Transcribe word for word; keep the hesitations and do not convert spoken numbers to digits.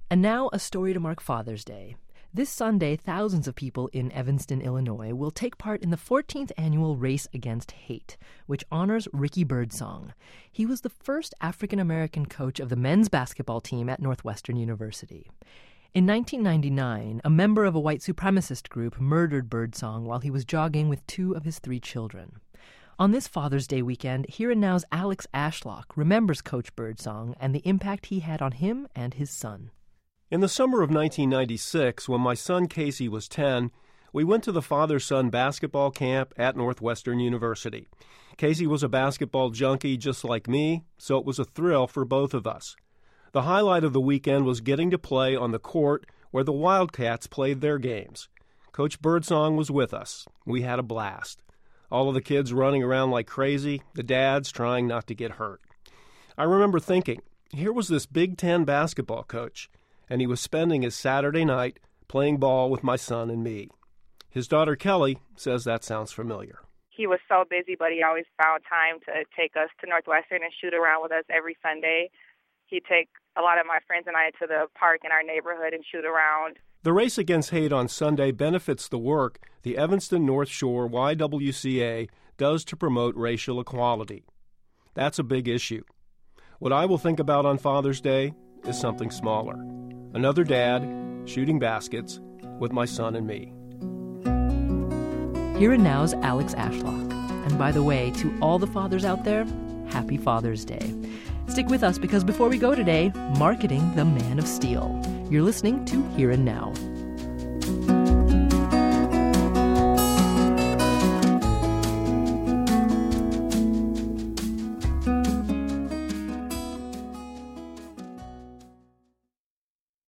And now a story to mark Father's Day. This Sunday, thousands of people in Evanston, Illinois, will take part in the fourteenth annual Race Against Hate, which honors Ricky Birdsong. He was the first African-American coach of the men's basketball team at Northwestern University. In nineteen ninety-nine, a member of a white supremacist group murdered Birdsong while he was jogging with two of his three children. On this Father's Day weekend, Here and Now's Alex Ashlock remembers Coach Birdsong and the impact he had on him and his son. In the summer of nineteen ninety-six, when my son Casey was ten, we went to the father-son basketball camp at Northwestern University. Casey was a basketball junkie just like me, so it was a thrill for both of us. The highlight of the weekend was getting to play on the court where the Wildcats played their games. Coach Birdsong was with us. We had a blast. All of the kids running around like crazy, the dads trying not to get hurt. I remember thinking, here was this Big Ten basketball coach, and he was spending his Saturday night playing ball with my son and me. His daughter Kelly says that sounds familiar. He was so busy, but he always found time to take us to Northwestern and shoot around with us every Sunday. He'd take a lot of my friends and I to the park in our neighborhood and shoot around. The Race Against Hate on Sunday benefits the work the Evanston North Shore Y W C A does to promote racial equality. That's a big issue. What I will think about on Father's Day is something smaller. Another dad shooting baskets with my son and me. Here and Now's Alex Ashlock. And by the way, to all the fathers out there, happy Father's Day. Stick with us because before we go today, marketing the Man of Steel. You're listening to Here and Now.